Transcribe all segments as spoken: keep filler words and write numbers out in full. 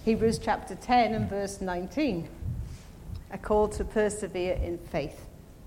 Hebrews chapter ten and verse nineteen. A call to persevere in faith.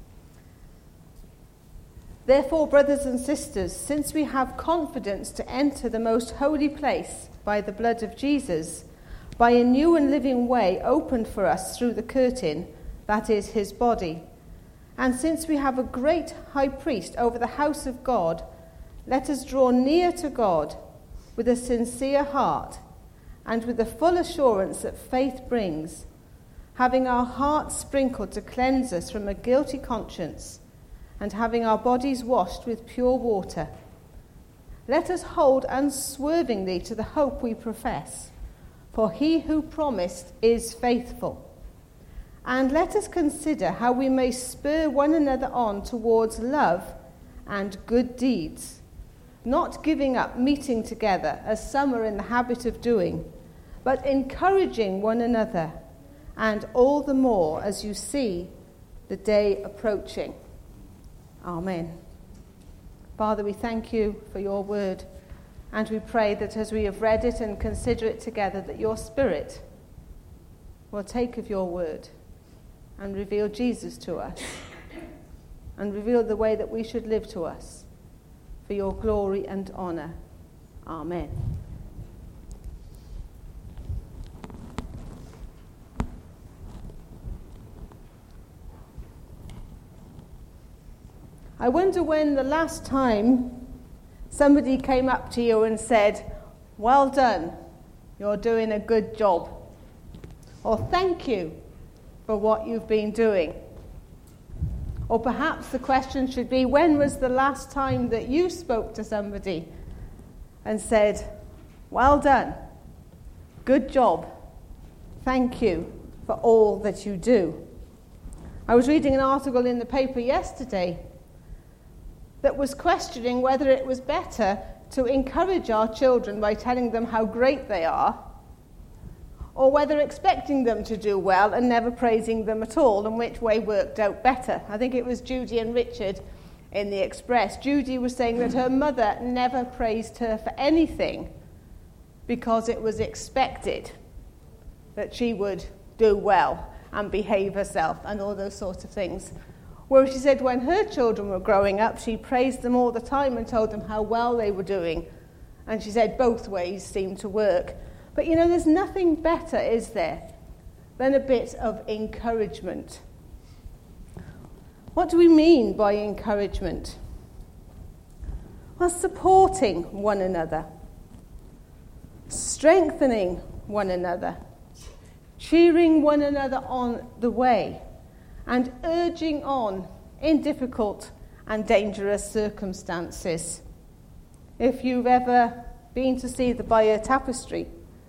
Therefore, brothers and sisters, since we have confidence to enter the most holy place by the blood of Jesus, by a new and living way opened for us through the curtain, that is his body, and since we have a great high priest over the house of God, let us draw near to God with a sincere heart and with the full assurance that faith brings, having our hearts sprinkled to cleanse us from a guilty conscience, and having our bodies washed with pure water. Let us hold unswervingly to the hope we profess, for he who promised is faithful. And let us consider how we may spur one another on towards love and good deeds, not giving up meeting together as some are in the habit of doing, but encouraging one another, and all the more as you see the day approaching. Amen. Father, we thank you for your word, and we pray that as we have read it and consider it together, that your Spirit will take of your word and reveal Jesus to us, and reveal the way that we should live to us, for your glory and honour. Amen. I wonder when the last time somebody came up to you and said, "Well done, you're doing a good job," or "Thank you for what you've been doing." Or perhaps the question should be, when was the last time that you spoke to somebody and said, "Well done, good job, thank you for all that you do"? I was reading an article in the paper yesterday that was questioning whether it was better to encourage our children by telling them how great they are, or whether expecting them to do well and never praising them at all, and which way worked out better. I think it was Judy and Richard in the Express. Judy was saying that her mother never praised her for anything because it was expected that she would do well and behave herself and all those sorts of things. Whereas she said when her children were growing up, she praised them all the time and told them how well they were doing. And she said both ways seemed to work. But you know, there's nothing better, is there, than a bit of encouragement. What do we mean by encouragement? Well, supporting one another, strengthening one another, cheering one another on the way, and urging on in difficult and dangerous circumstances. If you've ever been to see the Bayeux Tapestry,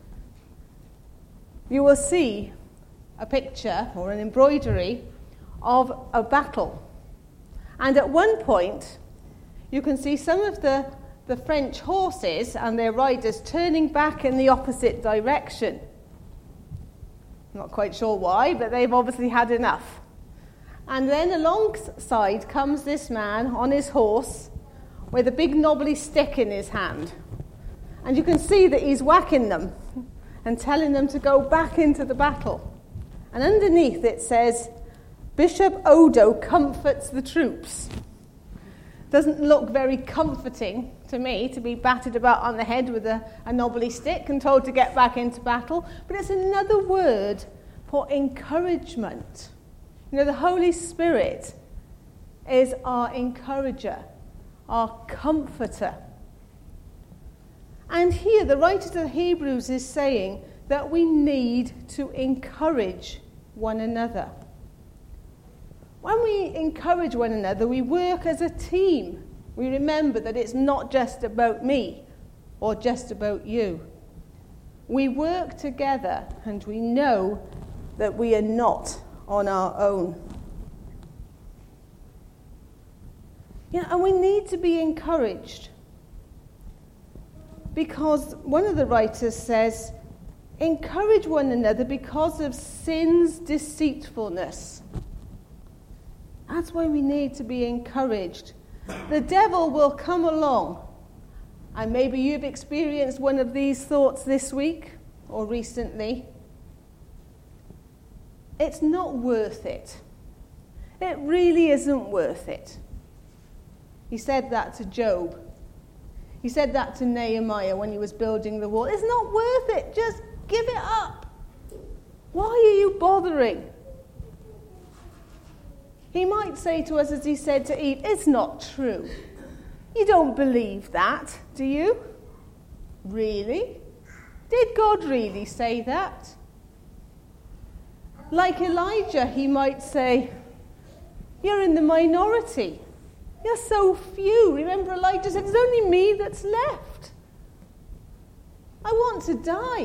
you will see a picture or an embroidery of a battle. And at one point, you can see some of the, the French horses and their riders turning back in the opposite direction. I'm not quite sure why, but they've obviously had enough. And then alongside comes this man on his horse with a big knobbly stick in his hand. And you can see that he's whacking them and telling them to go back into the battle. And underneath it says, "Bishop Odo comforts the troops." Doesn't look very comforting to me to be battered about on the head with a, a knobbly stick and told to get back into battle. But it's another word for encouragement. You know, the Holy Spirit is our encourager, our comforter. And here the writer to the Hebrews is saying that we need to encourage one another. When we encourage one another, we work as a team. We remember that it's not just about me or just about you. We work together and we know that we are not on our own. You know, and we need to be encouraged because one of the writers says, encourage one another because of sin's deceitfulness. That's why we need to be encouraged. The devil will come along, and maybe you've experienced one of these thoughts this week or recently, it's not worth it. It really isn't worth it. He said that to Job. He said that to Nehemiah when he was building the wall. It's not worth it. Just give it up. Why are you bothering? He might say to us, as he said to Eve, it's not true. You don't believe that, do you? Really? Did God really say that? Like Elijah, he might say, you're in the minority. You're so few. Remember, Elijah said, it's only me that's left. I want to die.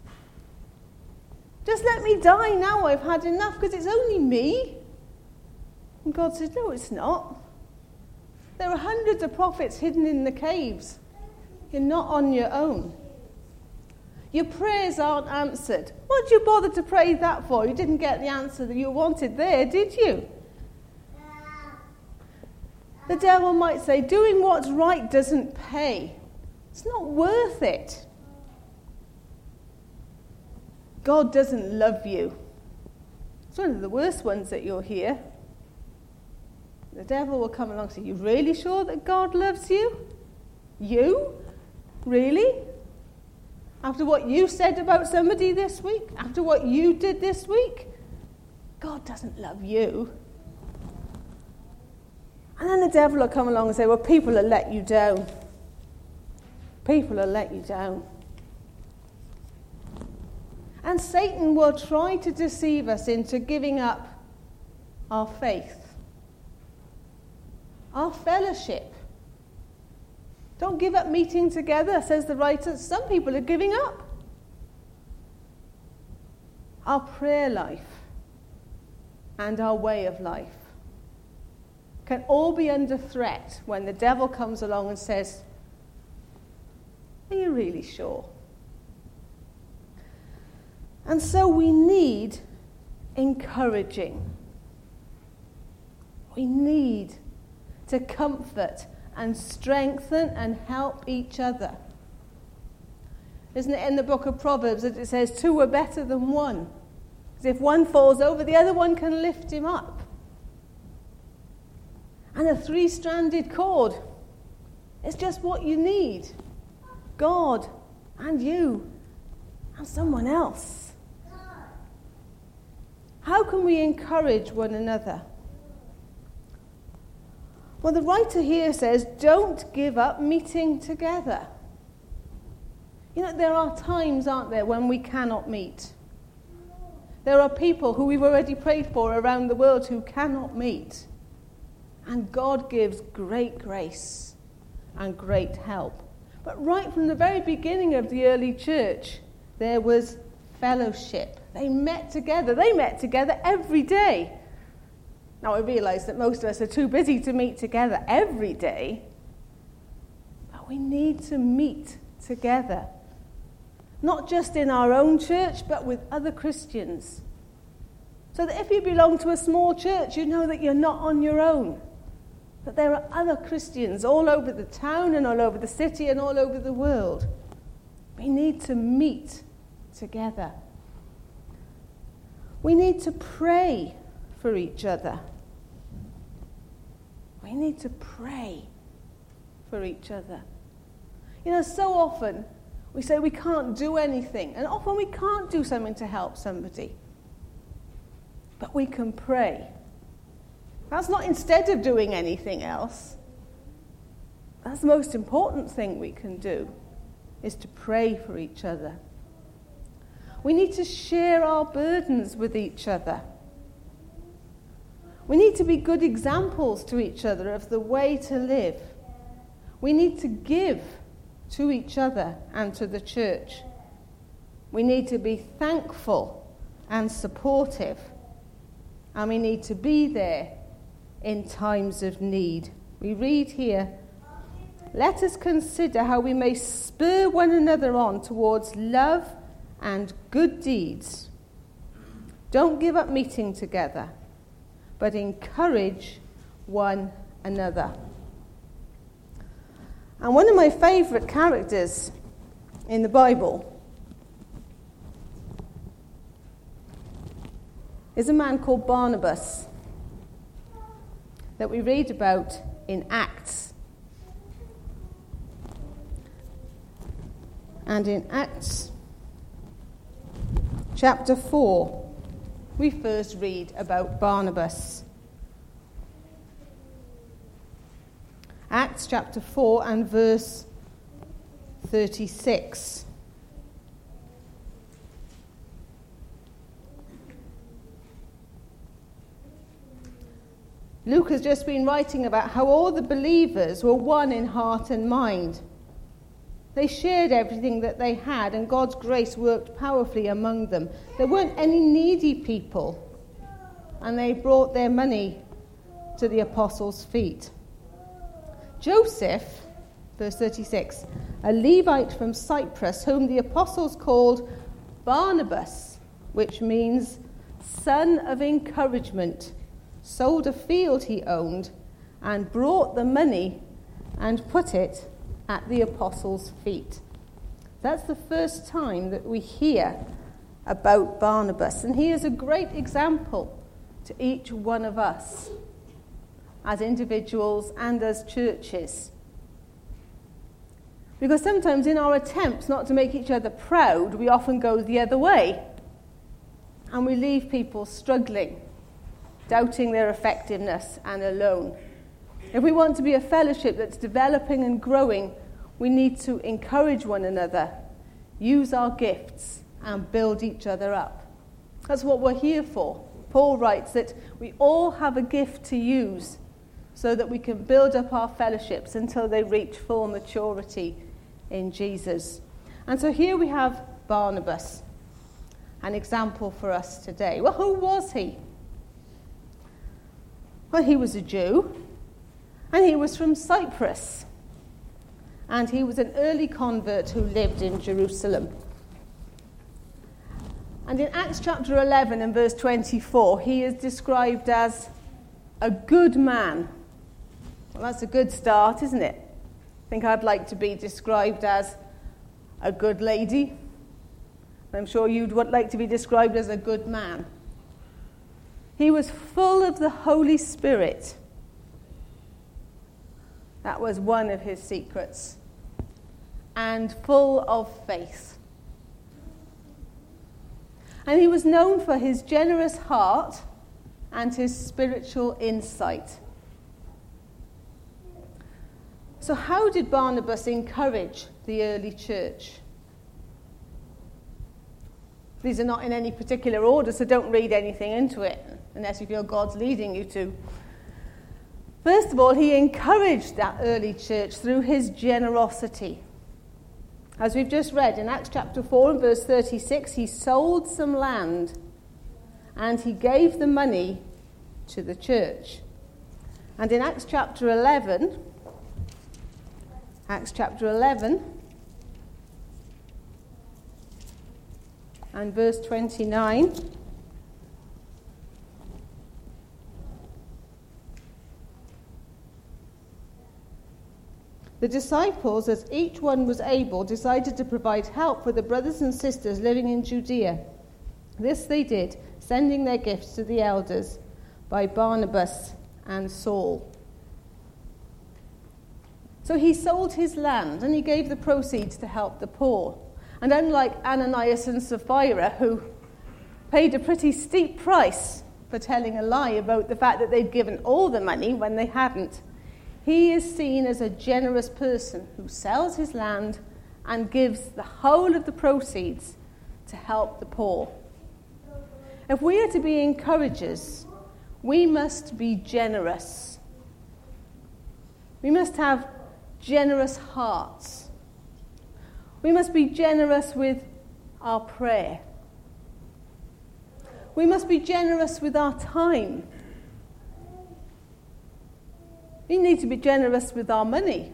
Just let me die now. I've had enough because it's only me. And God said, no, it's not. There are hundreds of prophets hidden in the caves. You're not on your own. Your prayers aren't answered. What did you bother to pray that for? You didn't get the answer that you wanted there, did you? The devil might say, doing what's right doesn't pay. It's not worth it. God doesn't love you. It's one of the worst ones that you'll hear. The devil will come along and say, you really sure that God loves you? You? Really? After what you said about somebody this week? After what you did this week? God doesn't love you. And then the devil will come along and say, well, people will let you down. People will let you down. And Satan will try to deceive us into giving up our faith, our fellowship. Don't give up meeting together, says the writer. Some people are giving up. Our prayer life and our way of life can all be under threat when the devil comes along and says, are you really sure? And so we need encouraging. We need to comfort and strengthen and help each other. Isn't it in the book of Proverbs that it says two are better than one? Because if one falls over, the other one can lift him up. And a three-stranded cord is just what you need. God and you and someone else. How can we encourage one another? Well, the writer here says, don't give up meeting together. You know, there are times, aren't there, when we cannot meet. There are people who we've already prayed for around the world who cannot meet. And God gives great grace and great help. But right from the very beginning of the early church, there was fellowship. They met together. They met together every day. Now, I realise that most of us are too busy to meet together every day. But we need to meet together. Not just in our own church, but with other Christians. So that if you belong to a small church, you know that you're not on your own. That there are other Christians all over the town and all over the city and all over the world. We need to meet together. We need to pray for each other. We need to pray for each other. You know, so often we say we can't do anything, and often we can't do something to help somebody. But we can pray. That's not instead of doing anything else. That's the most important thing we can do, is to pray for each other. We need to share our burdens with each other. We need to be good examples to each other of the way to live. We need to give to each other and to the church. We need to be thankful and supportive. And we need to be there in times of need. We read here, let us consider how we may spur one another on towards love and good deeds. Don't give up meeting together, but encourage one another. And one of my favourite characters in the Bible is a man called Barnabas that we read about in Acts. And in Acts chapter four, we first read about Barnabas. Acts chapter four and verse thirty-six. Luke has just been writing about how all the believers were one in heart and mind. They shared everything that they had, and God's grace worked powerfully among them. There weren't any needy people, and they brought their money to the apostles' feet. Joseph, verse thirty-six, a Levite from Cyprus, whom the apostles called Barnabas, which means son of encouragement, sold a field he owned and brought the money and put it at the apostles' feet. That's the first time that we hear about Barnabas, and he is a great example to each one of us as individuals and as churches. Because sometimes in our attempts not to make each other proud, we often go the other way, and we leave people struggling, doubting their effectiveness and alone. If we want to be a fellowship that's developing and growing, we need to encourage one another, use our gifts, and build each other up. That's what we're here for. Paul writes that we all have a gift to use so that we can build up our fellowships until they reach full maturity in Jesus. And so here we have Barnabas, an example for us today. Well, who was he? Well, he was a Jew, and he was from Cyprus, and he was an early convert who lived in Jerusalem. And in Acts chapter eleven and verse twenty-four, he is described as a good man. Well, that's a good start, isn't it? I think I'd like to be described as a good lady. I'm sure you'd like to be described as a good man. He was full of the Holy Spirit. That was one of his secrets. And full of faith. And he was known for his generous heart and his spiritual insight. So how did Barnabas encourage the early church? These are not in any particular order, so don't read anything into it unless you feel God's leading you to. First of all, he encouraged that early church through his generosity. As we've just read in Acts chapter four and verse thirty-six, he sold some land and he gave the money to the church. And in Acts chapter eleven, Acts chapter eleven and verse twenty-nine, the disciples, as each one was able, decided to provide help for the brothers and sisters living in Judea. This they did, sending their gifts to the elders by Barnabas and Saul. So he sold his land and he gave the proceeds to help the poor. And unlike Ananias and Sapphira, who paid a pretty steep price for telling a lie about the fact that they'd given all the money when they hadn't, he is seen as a generous person who sells his land and gives the whole of the proceeds to help the poor. If we are to be encouragers, we must be generous. We must have generous hearts. We must be generous with our prayer. We must be generous with our time. We need to be generous with our money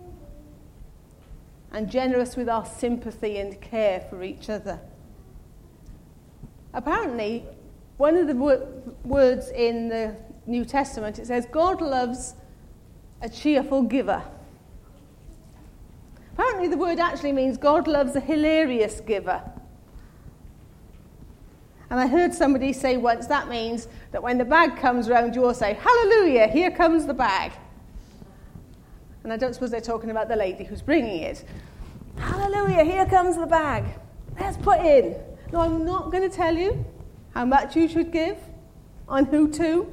and generous with our sympathy and care for each other. Apparently, one of the wor- words in the New Testament, it says, God loves a cheerful giver. Apparently the word actually means God loves a hilarious giver. And I heard somebody say once, that means that when the bag comes round, you all say, hallelujah, here comes the bag. And I don't suppose they're talking about the lady who's bringing it. Hallelujah, here comes the bag. Let's put in. No, I'm not going to tell you how much you should give, on who to.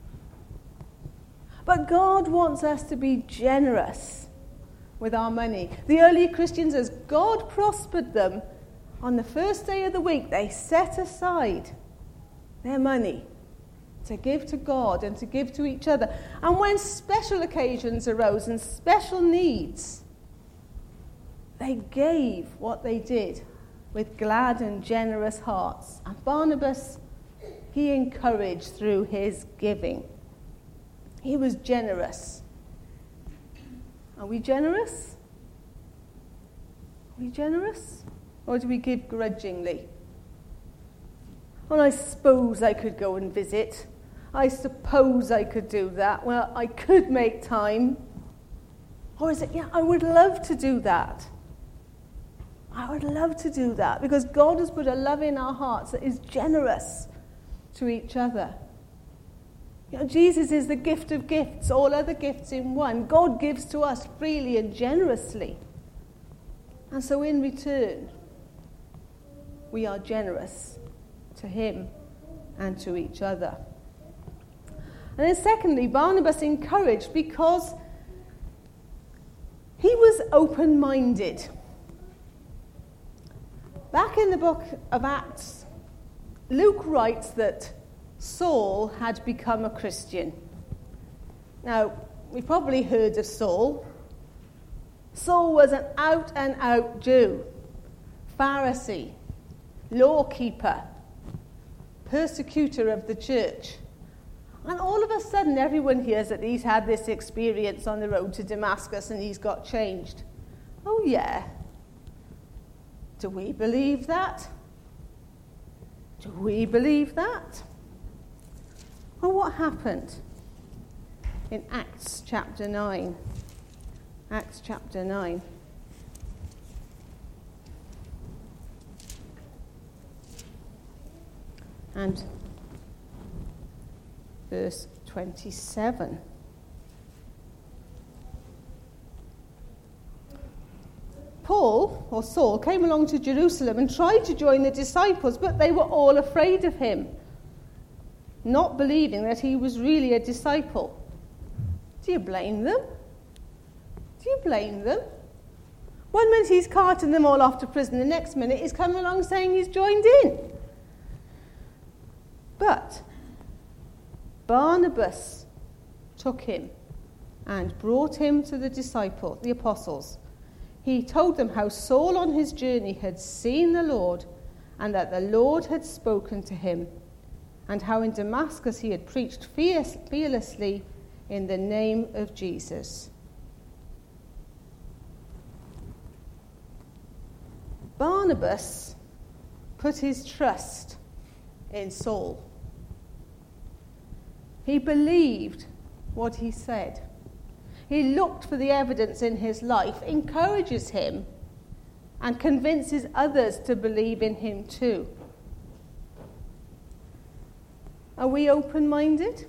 But God wants us to be generous with our money. The early Christians, as God prospered them, on the first day of the week, they set aside their money to give to God and to give to each other. And when special occasions arose and special needs, they gave what they did with glad and generous hearts. And Barnabas, he encouraged through his giving. He was generous. Are we generous? Are we generous? Or do we give grudgingly? Well, I suppose I could go and visit. I suppose I could do that. Well, I could make time. Or is it, yeah, I would love to do that. I would love to do that because God has put a love in our hearts that is generous to each other. You know, Jesus is the gift of gifts, all other gifts in one. God gives to us freely and generously. And so in return, we are generous to him and to each other. And then secondly, Barnabas encouraged because he was open-minded. Back in the book of Acts, Luke writes that Saul had become a Christian. Now, we've probably heard of Saul. Saul was an out-and-out Jew, Pharisee, lawkeeper, persecutor of the church. And all of a sudden, everyone hears that he's had this experience on the road to Damascus and he's got changed. Oh, yeah. Do we believe that? Do we believe that? Well, what happened in Acts chapter nine? Acts chapter nine. And verse twenty-seven. Paul, or Saul, came along to Jerusalem and tried to join the disciples, but they were all afraid of him, not believing that he was really a disciple. Do you blame them? Do you blame them? One minute he's carting them all off to prison, the next minute he's coming along saying he's joined in. But Barnabas took him and brought him to the disciples, the apostles. He told them how Saul on his journey had seen the Lord and that the Lord had spoken to him, and how in Damascus he had preached fearlessly in the name of Jesus. Barnabas put his trust in Saul. He believed what he said. He looked for the evidence in his life, encourages him, and convinces others to believe in him too. Are we open-minded?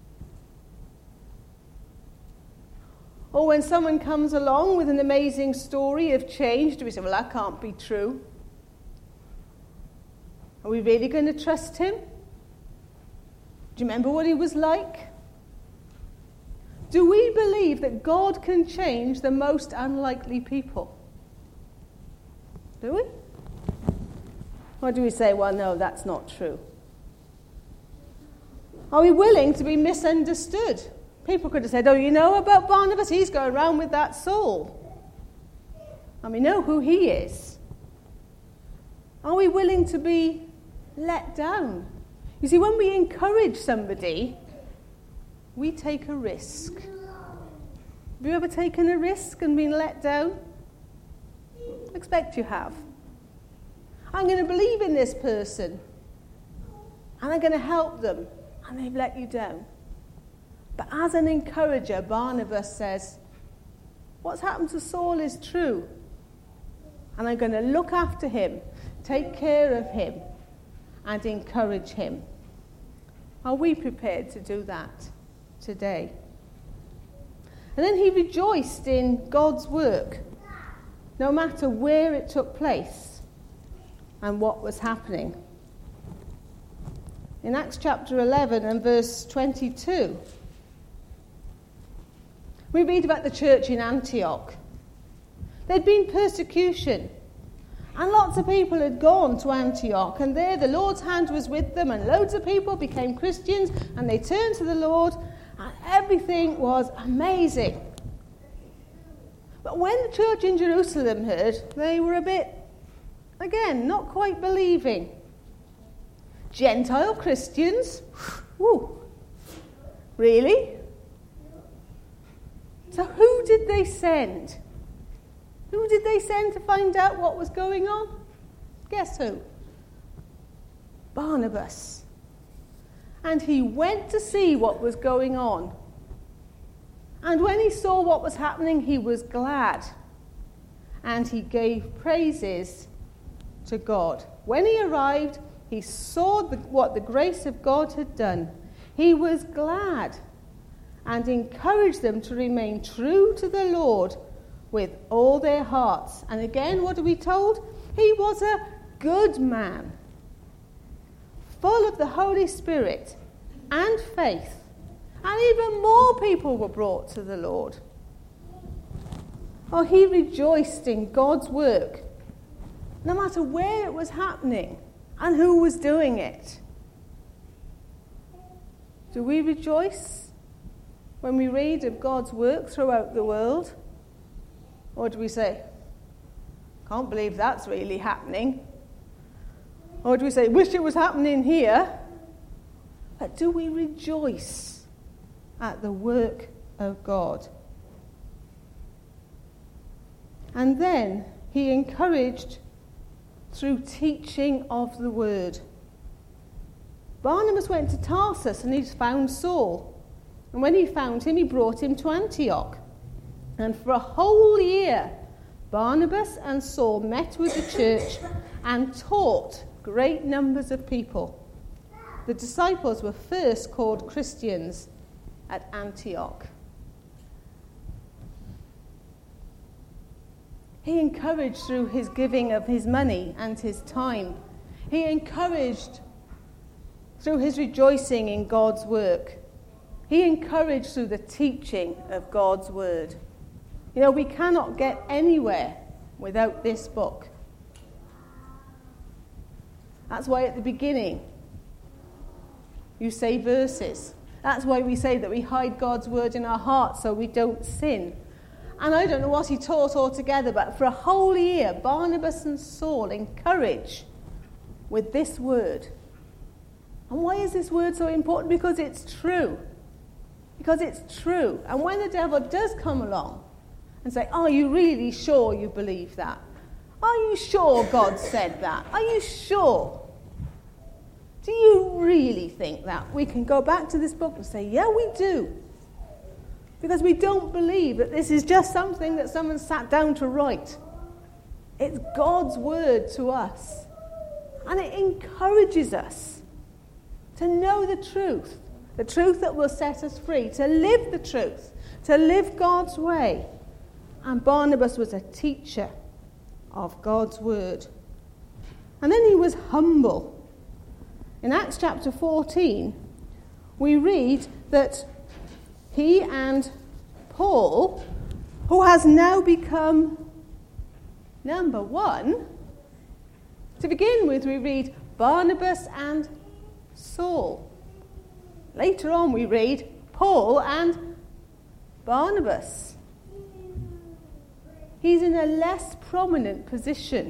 Or when someone comes along with an amazing story of change, do we say, well, that can't be true? Are we really going to trust him? Do you remember what he was like? Do we believe that God can change the most unlikely people? Do we? Or do we say, well, no, that's not true? Are we willing to be misunderstood? People could have said, oh, you know about Barnabas? He's going around with that Saul. And we know who he is. Are we willing to be let down? You see, when we encourage somebody, we take a risk. Have you ever taken a risk and been let down? I expect you have. I'm going to believe in this person, and I'm going to help them, and they've let you down. But as an encourager, Barnabas says, what's happened to Saul is true, and I'm going to look after him, take care of him, and encourage him. Are we prepared to do that today? And then he rejoiced in God's work, no matter where it took place and what was happening. In Acts chapter eleven and verse twenty-two, we read about the church in Antioch. There'd been persecution, and lots of people had gone to Antioch, and there the Lord's hand was with them, and loads of people became Christians, and they turned to the Lord, and everything was amazing. But when the church in Jerusalem heard, they were a bit, again, not quite believing. Gentile Christians? Woo. Really? So who did they send? Who did they send to find out what was going on? Guess who? Barnabas. And he went to see what was going on. And when he saw what was happening, he was glad. And he gave praises to God. When he arrived, he saw the, what the grace of God had done. He was glad and encouraged them to remain true to the Lord with all their hearts. And again, what are we told? He was a good man, full of the Holy Spirit and faith. And even more people were brought to the Lord. Oh, he rejoiced in God's work, no matter where it was happening and who was doing it. Do we rejoice when we read of God's work throughout the world? Or do we say, can't believe that's really happening? Or do we say, wish it was happening here? But do we rejoice at the work of God? And then he encouraged through teaching of the word. Barnabas went to Tarsus and he found Saul. And when he found him, he brought him to Antioch. And for a whole year, Barnabas and Saul met with the church and taught great numbers of people. The disciples were first called Christians at Antioch. He encouraged through his giving of his money and his time. He encouraged through his rejoicing in God's work. He encouraged through the teaching of God's word. You know, we cannot get anywhere without this book. That's why at the beginning you say verses. That's why we say that we hide God's word in our hearts so we don't sin. And I don't know what he taught altogether, but for a whole year, Barnabas and Saul encourage with this word. And why is this word so important? Because it's true. Because it's true. And when the devil does come along and say, are you really sure you believe that? Are you sure God said that? Are you sure? Do you really think that? We can go back to this book and say, yeah, we do. Because we don't believe that this is just something that someone sat down to write. It's God's word to us. And it encourages us to know the truth. The truth that will set us free. To live the truth. To live God's way. And Barnabas was a teacher of God's word. And then he was humble. In Acts chapter fourteen, we read that he and Paul, who has now become number one, to begin with we read Barnabas and Saul. Later on we read Paul and Barnabas. He's in a less prominent position.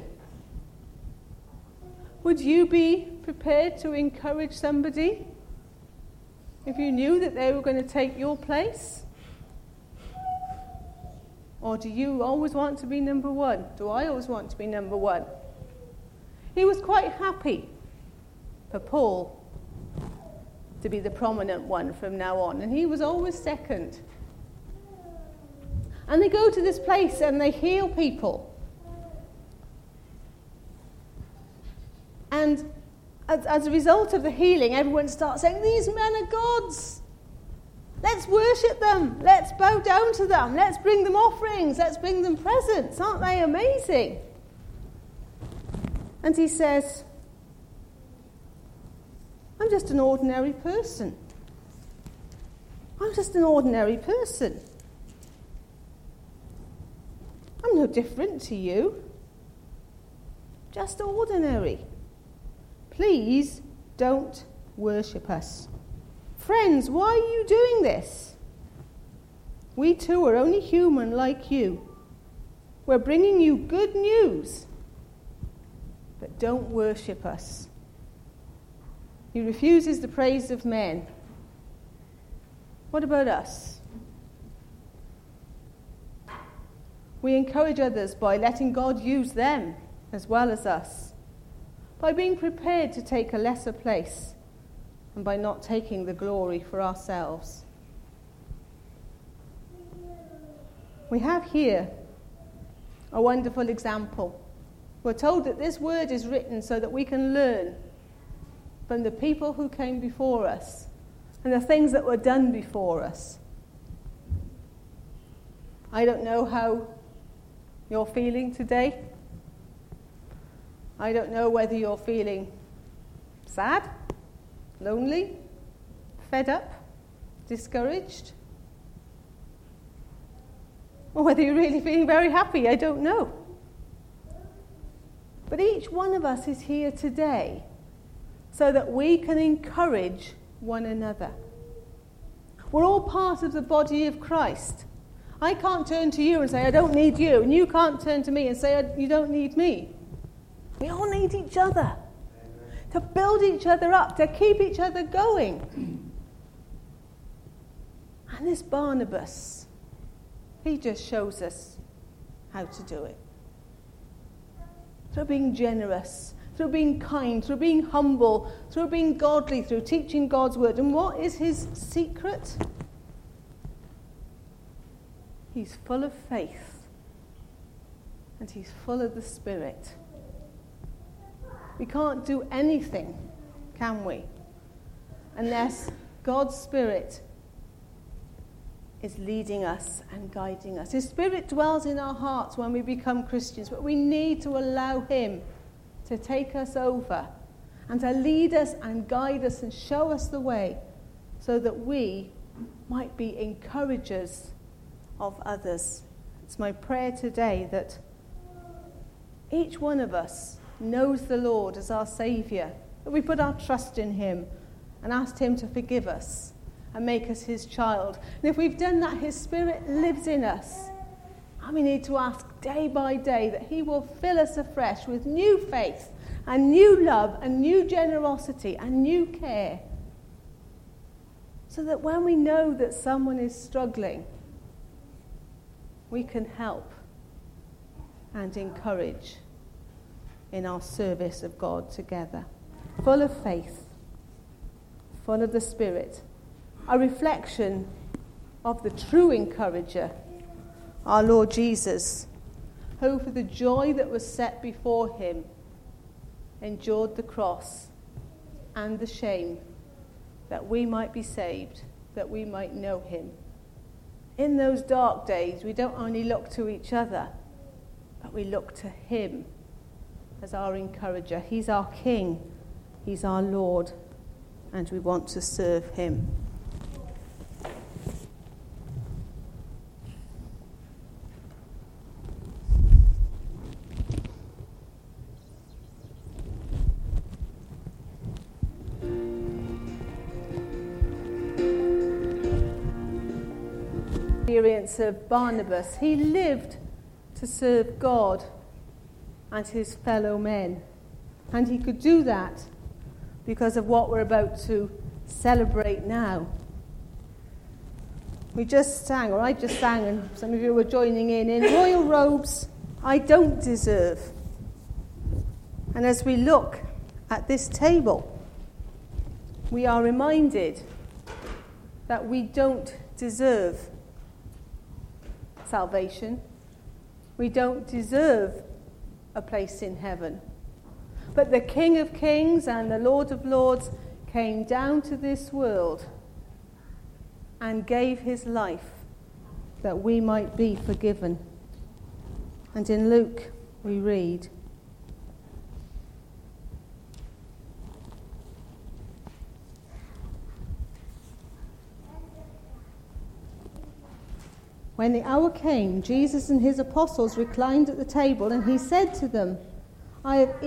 Would you be prepared to encourage somebody if you knew that they were going to take your place? Or do you always want to be number one? Do I always want to be number one? He was quite happy for Paul to be the prominent one from now on, and he was always second. And they go to this place and they heal people. And as, as a result of the healing, everyone starts saying, these men are gods. Let's worship them. Let's bow down to them. Let's bring them offerings. Let's bring them presents. Aren't they amazing? And he says, I'm just an ordinary person. I'm just an ordinary person. I'm no different to you. Just ordinary. Please don't worship us. Friends, why are you doing this? We too are only human like you. We're bringing you good news. But don't worship us. He refuses the praise of men. What about us? We encourage others by letting God use them as well as us, by being prepared to take a lesser place, and by not taking the glory for ourselves. We have here a wonderful example. We're told that this word is written so that we can learn from the people who came before us and the things that were done before us. I don't know how you're feeling today. I don't know whether you're feeling sad, lonely, fed up, discouraged, or whether you're really feeling very happy. I don't know. But each one of us is here today so that we can encourage one another. We're all part of the body of Christ. I can't turn to you and say, I don't need you, and you can't turn to me and say, you don't need me. We all need each other. Amen. To build each other up, to keep each other going. And this Barnabas, he just shows us how to do it. Through being generous, through being kind, through being humble, through being godly, through teaching God's word. And what is his secret? He's full of faith. And he's full of the Spirit. We can't do anything, can we? Unless God's Spirit is leading us and guiding us. His Spirit dwells in our hearts when we become Christians, but we need to allow him to take us over and to lead us and guide us and show us the way so that we might be encouragers of others. It's my prayer today that each one of us knows the Lord as our Saviour, that we put our trust in him and asked him to forgive us and make us his child. And if we've done that, his Spirit lives in us. And we need to ask day by day that he will fill us afresh with new faith and new love and new generosity and new care, so that when we know that someone is struggling, we can help and encourage in our service of God together. Full of faith, full of the Spirit, a reflection of the true encourager, our Lord Jesus, who for the joy that was set before him endured the cross and the shame, that we might be saved, that we might know him. In those dark days, we don't only look to each other, but we look to him as our encourager. He's our King, he's our Lord, and we want to serve him. Experience of Barnabas, he lived to serve God and his fellow men, and he could do that because of what we're about to celebrate now. We just sang, or I just sang, and some of you were joining in, in royal robes I don't deserve. And as we look at this table, we are reminded that we don't deserve salvation. We don't deserve a place in heaven. But the King of Kings and the Lord of Lords came down to this world and gave his life that we might be forgiven. And in Luke we read, when the hour came, Jesus and his apostles reclined at the table, and he said to them, I have